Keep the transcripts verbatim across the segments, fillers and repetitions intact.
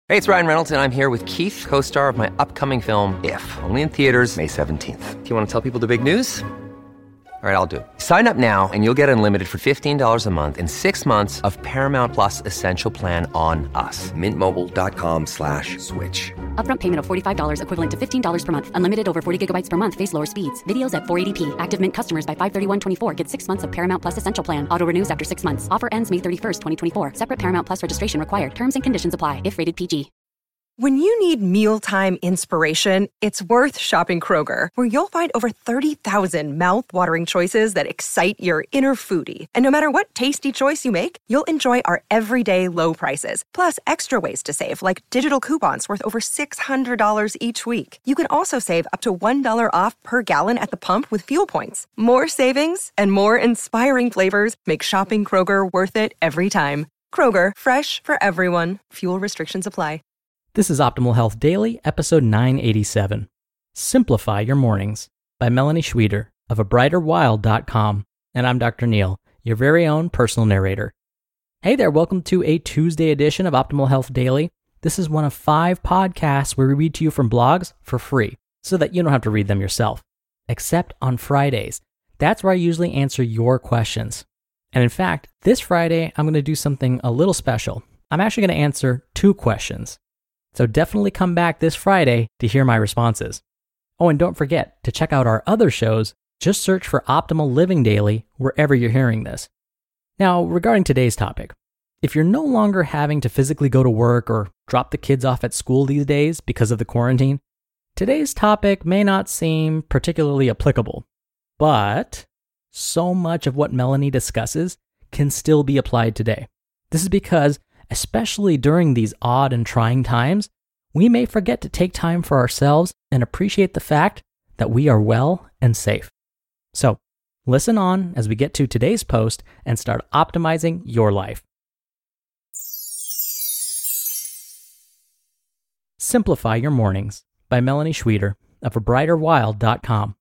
Hey, it's Ryan Reynolds, and I'm here with Keith, co-star of my upcoming film, If, only in theaters May seventeenth. Do you want to tell people the big news? All right, I'll do it. Sign up now and you'll get unlimited for fifteen dollars a month and six months of Paramount Plus Essential Plan on us. Mint Mobile dot com slash switch. Upfront payment of forty-five dollars equivalent to fifteen dollars per month. Unlimited over forty gigabytes per month. Face lower speeds. Videos at four eighty p. Active Mint customers by five thirty-one twenty-four get six months of Paramount Plus Essential Plan. Auto renews after six months. Offer ends May thirty-first, twenty twenty-four. Separate Paramount Plus registration required. Terms and conditions apply if rated P G. When you need mealtime inspiration, it's worth shopping Kroger, where you'll find over thirty thousand mouth-watering choices that excite your inner foodie. And no matter what tasty choice you make, you'll enjoy our everyday low prices, plus extra ways to save, like digital coupons worth over six hundred dollars each week. You can also save up to one dollar off per gallon at the pump with fuel points. More savings and more inspiring flavors make shopping Kroger worth it every time. Kroger, fresh for everyone. Fuel restrictions apply. This is Optimal Health Daily, episode nine eighty-seven. Simplify Your Mornings by Melanie Schweder of a brighter wild dot com. And I'm Doctor Neil, your very own personal narrator. Hey there, welcome to a Tuesday edition of Optimal Health Daily. This is one of five podcasts where we read to you from blogs for free, so that you don't have to read them yourself. Except on Fridays. That's where I usually answer your questions. And in fact, this Friday, I'm going to do something a little special. I'm actually going to answer two questions. So definitely come back this Friday to hear my responses. Oh, and don't forget to check out our other shows. Just search for Optimal Living Daily wherever you're hearing this. Now, regarding today's topic, if you're no longer having to physically go to work or drop the kids off at school these days because of the quarantine, today's topic may not seem particularly applicable, but so much of what Melanie discusses can still be applied today. This is because especially during these odd and trying times, we may forget to take time for ourselves and appreciate the fact that we are well and safe. So, listen on as we get to today's post and start optimizing your life. Simplify Your Mornings by Melanie Schweder of a brighter wild dot com.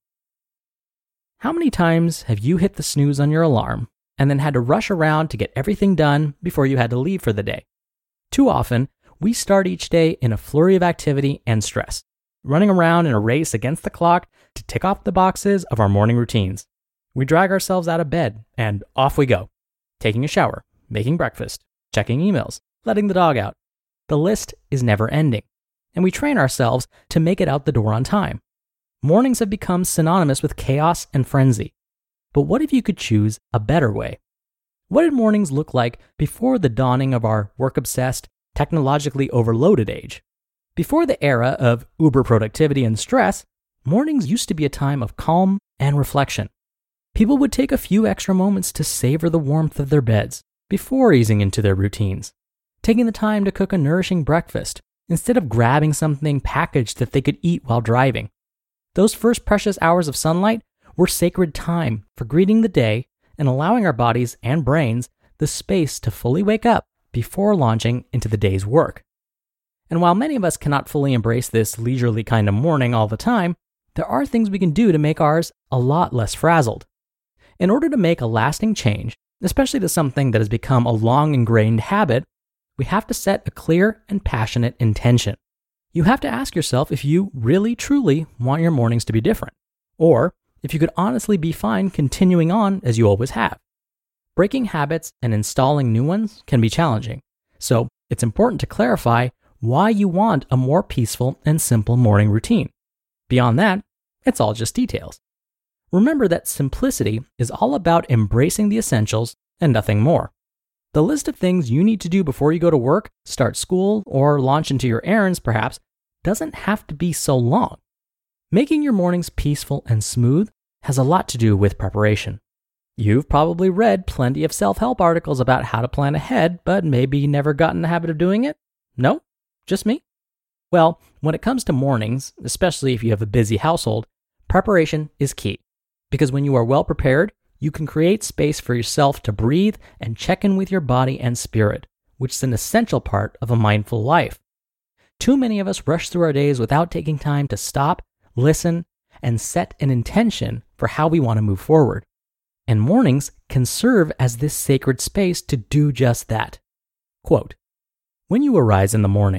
How many times have you hit the snooze on your alarm and then had to rush around to get everything done before you had to leave for the day? Too often, we start each day in a flurry of activity and stress, running around in a race against the clock to tick off the boxes of our morning routines. We drag ourselves out of bed, and off we go, taking a shower, making breakfast, checking emails, letting the dog out. The list is never ending, and we train ourselves to make it out the door on time. Mornings have become synonymous with chaos and frenzy. But what if you could choose a better way? What did mornings look like before the dawning of our work-obsessed, technologically overloaded age? Before the era of uber productivity and stress, mornings used to be a time of calm and reflection. People would take a few extra moments to savor the warmth of their beds before easing into their routines, taking the time to cook a nourishing breakfast instead of grabbing something packaged that they could eat while driving. Those first precious hours of sunlight were sacred time for greeting the day and allowing our bodies and brains the space to fully wake up before launching into the day's work. And while many of us cannot fully embrace this leisurely kind of morning all the time, there are things we can do to make ours a lot less frazzled. In order to make a lasting change, especially to something that has become a long ingrained habit, we have to set a clear and passionate intention. You have to ask yourself if you really truly want your mornings to be different, or if you could honestly be fine continuing on as you always have. Breaking habits and installing new ones can be challenging, so it's important to clarify why you want a more peaceful and simple morning routine. Beyond that, it's all just details. Remember that simplicity is all about embracing the essentials and nothing more. The list of things you need to do before you go to work, start school, or launch into your errands perhaps, doesn't have to be so long. Making your mornings peaceful and smooth has a lot to do with preparation. You've probably read plenty of self-help articles about how to plan ahead, but maybe never gotten in the habit of doing it? No? Just me? Well, when it comes to mornings, especially if you have a busy household, preparation is key. Because when you are well prepared, you can create space for yourself to breathe and check in with your body and spirit, which is an essential part of a mindful life. Too many of us rush through our days without taking time to stop, listen, and set an intention for how we want to move forward. And mornings can serve as this sacred space to do just that. Quote, "When you arise in the morning,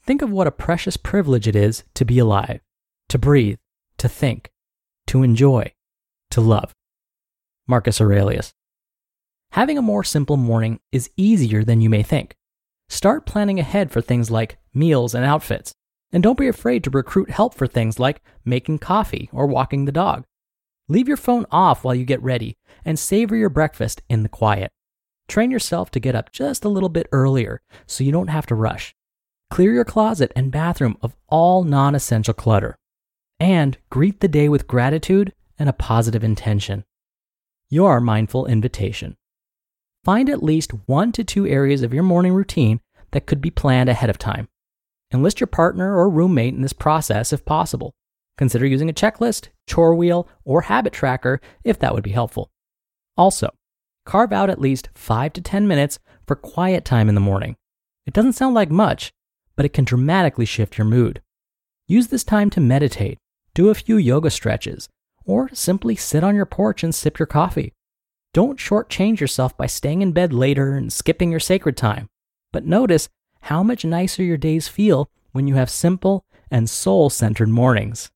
think of what a precious privilege it is to be alive, to breathe, to think, to enjoy, to love. Marcus Aurelius. Having a more simple morning is easier than you may think. Start planning ahead for things like meals and outfits, and don't be afraid to recruit help for things like making coffee or walking the dog. Leave your phone off while you get ready and savor your breakfast in the quiet. Train yourself to get up just a little bit earlier so you don't have to rush. Clear your closet and bathroom of all non-essential clutter. And greet the day with gratitude and a positive intention. Your mindful invitation. Find at least one to two areas of your morning routine that could be planned ahead of time. Enlist your partner or roommate in this process if possible. Consider using a checklist, chore wheel, or habit tracker if that would be helpful. Also, carve out at least five to ten minutes for quiet time in the morning. It doesn't sound like much, but it can dramatically shift your mood. Use this time to meditate, do a few yoga stretches, or simply sit on your porch and sip your coffee. Don't shortchange yourself by staying in bed later and skipping your sacred time, but notice how much nicer your days feel when you have simple and soul-centered mornings.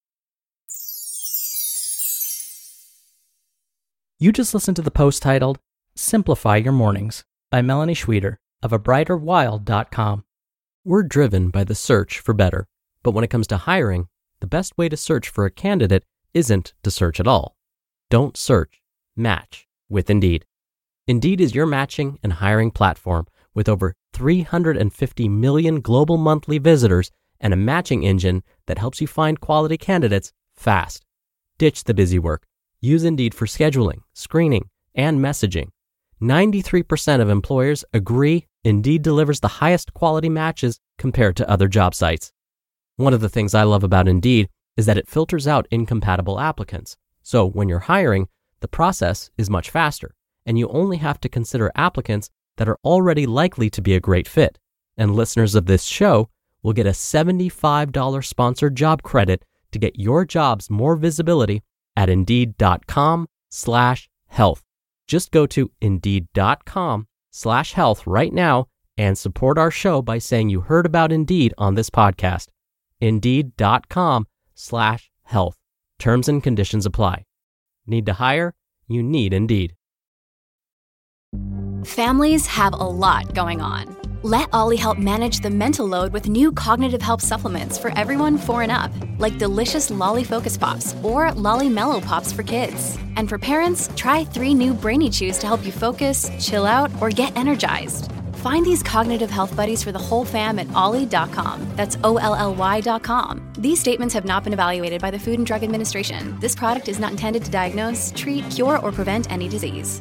You just listened to the post titled, Simplify Your Mornings by Melanie Schweder of a brighter wild dot com. We're driven by the search for better, but when it comes to hiring, the best way to search for a candidate isn't to search at all. Don't search, match with Indeed. Indeed is your matching and hiring platform with over three hundred fifty million global monthly visitors and a matching engine that helps you find quality candidates fast. Ditch the busy work. Use Indeed for scheduling, screening, and messaging. ninety-three percent of employers agree Indeed delivers the highest quality matches compared to other job sites. One of the things I love about Indeed is that it filters out incompatible applicants. So when you're hiring, the process is much faster, and you only have to consider applicants that are already likely to be a great fit. And listeners of this show will get a seventy-five dollars sponsored job credit to get your jobs more visibility at Indeed.com slash health. Just go to Indeed.com slash health right now and support our show by saying you heard about Indeed on this podcast. Indeed.com slash health. Terms and conditions apply. Need to hire? You need Indeed. Families have a lot going on. Let Ollie help manage the mental load with new cognitive help supplements for everyone four and up, like delicious Lolly Focus Pops or Lolly Mellow Pops for kids. And for parents, try three new Brainy Chews to help you focus, chill out, or get energized. Find these cognitive health buddies for the whole fam at ollie dot com. That's O L L Y dot com. These statements have not been evaluated by the Food and Drug Administration. This product is not intended to diagnose, treat, cure, or prevent any disease.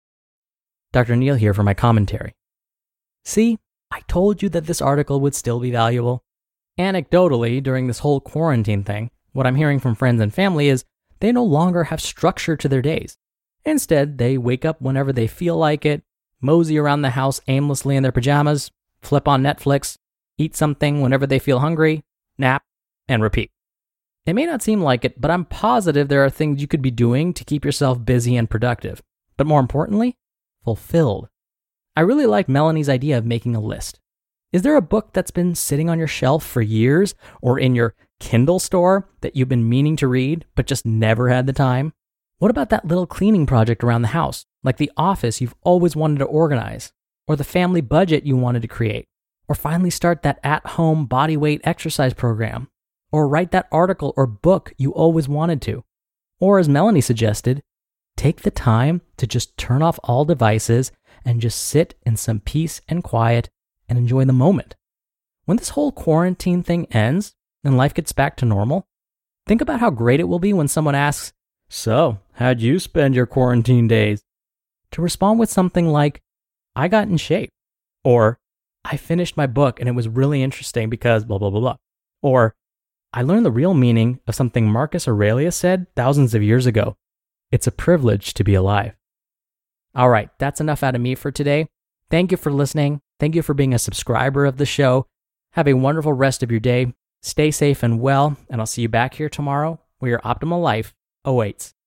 Doctor Neil here for my commentary. See, I told you that this article would still be valuable. Anecdotally, during this whole quarantine thing, what I'm hearing from friends and family is they no longer have structure to their days. Instead, they wake up whenever they feel like it, mosey around the house aimlessly in their pajamas, flip on Netflix, eat something whenever they feel hungry, nap, and repeat. It may not seem like it, but I'm positive there are things you could be doing to keep yourself busy and productive. But more importantly, fulfilled. I really like Melanie's idea of making a list. Is there a book that's been sitting on your shelf for years or in your Kindle store that you've been meaning to read but just never had the time? What about that little cleaning project around the house, like the office you've always wanted to organize, or the family budget you wanted to create, or finally start that at-home bodyweight exercise program, or write that article or book you always wanted to? Or as Melanie suggested, take the time to just turn off all devices and just sit in some peace and quiet and enjoy the moment. When this whole quarantine thing ends and life gets back to normal, think about how great it will be when someone asks, "So, how'd you spend your quarantine days?" To respond with something like, "I got in shape," or "I finished my book and it was really interesting because blah, blah, blah, blah," or "I learned the real meaning of something Marcus Aurelius said thousands of years ago. It's a privilege to be alive." All right, that's enough out of me for today. Thank you for listening. Thank you for being a subscriber of the show. Have a wonderful rest of your day. Stay safe and well, and I'll see you back here tomorrow where your optimal life awaits.